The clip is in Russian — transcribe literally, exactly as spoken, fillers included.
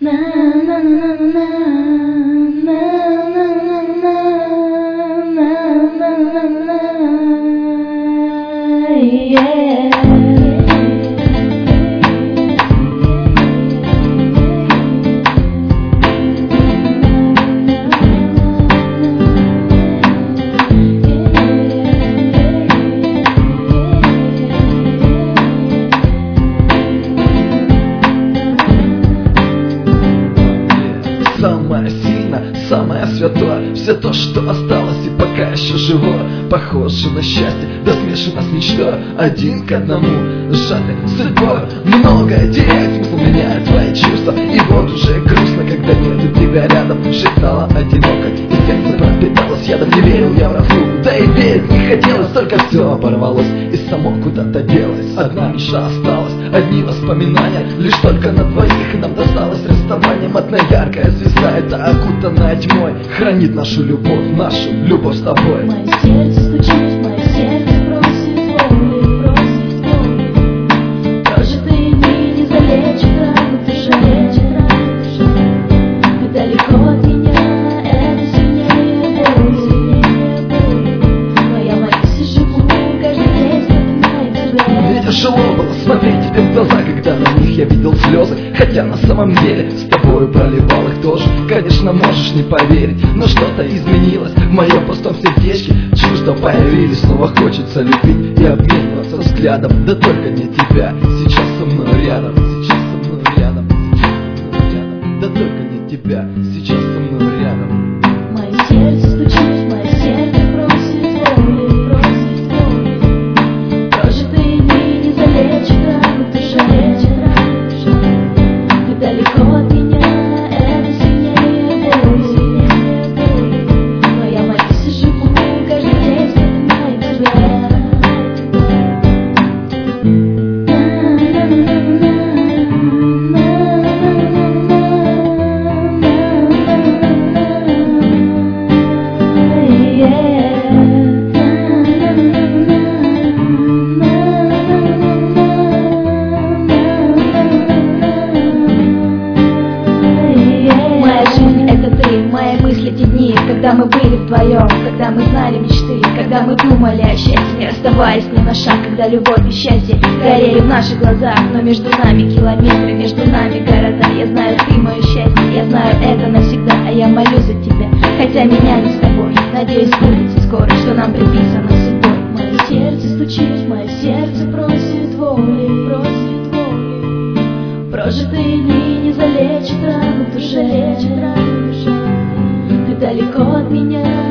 Самое сильное, самое святое, все то, что осталось и пока еще живое, похоже на счастье, да смешано с мечтой, один к одному, сжатой судьбой. Многое теряет смысл, меняет твои чувства, и вот уже грустно, когда нету тебя рядом. Шептала одиноко, и сердце пропиталось ядом. Не верил я в разлуку, да и верить не хотелось, только все оборвалось и само куда-то делось. Одна душа осталась, одни воспоминания, лишь только на двоих нам досталось расставанием. Одна яркая звезда, это окутанная тьмой, хранит нашу любовь, нашу любовь с тобой. Мое сердце стучит, мое сердце просит воли, просит воли. Прожитые дни не залечат рану душа, лечат рану душа. Ты далеко от меня, это сильнее боли, сильнее боли. Но я молюсь и живу, каждый день вспоминаю тебя. Мне тяжело было смотреть тебе в глаза, когда на них я видел слезы, хотя на самом деле с тобою проливал их тоже. Конечно, можешь не поверить, но что-то изменилось в моем пустом сердечке. Чувства появились, снова хочется любить и обмениваться взглядом. Да только не тебя, сейчас со мной рядом, сейчас со мной рядом, сейчас со мной рядом. Да только не тебя, сейчас со мной рядом. Мое сердце стучит, мое сердце просит воли, просит воли. Прожитые дни не залечат рану душа, лечат рану душа. Ты далеко от меня, это сильнее боли, сильнее боли. Но я молюсь и живу, каждый день вспоминаю тебя. Моя жизнь — это ты, мои мысли — те дни, когда мы были вдвоем, когда мы знали мечты, когда мы думали о счастье, не расставаясь ни на шаг, когда любовь и счастье горели в наших глазах, но между нами километры, между нами города. Я знаю, ты мое счастье, я знаю это навсегда, а я молюсь за тебя, хотя меня не с тобой. Надеюсь, сбудется скоро, что нам приписано судьбой. Мое сердце стучит, мое сердце просит воли, просит воли. Прожитые дни не залечат рану душа, лечат рану душа. Ты далеко от меня.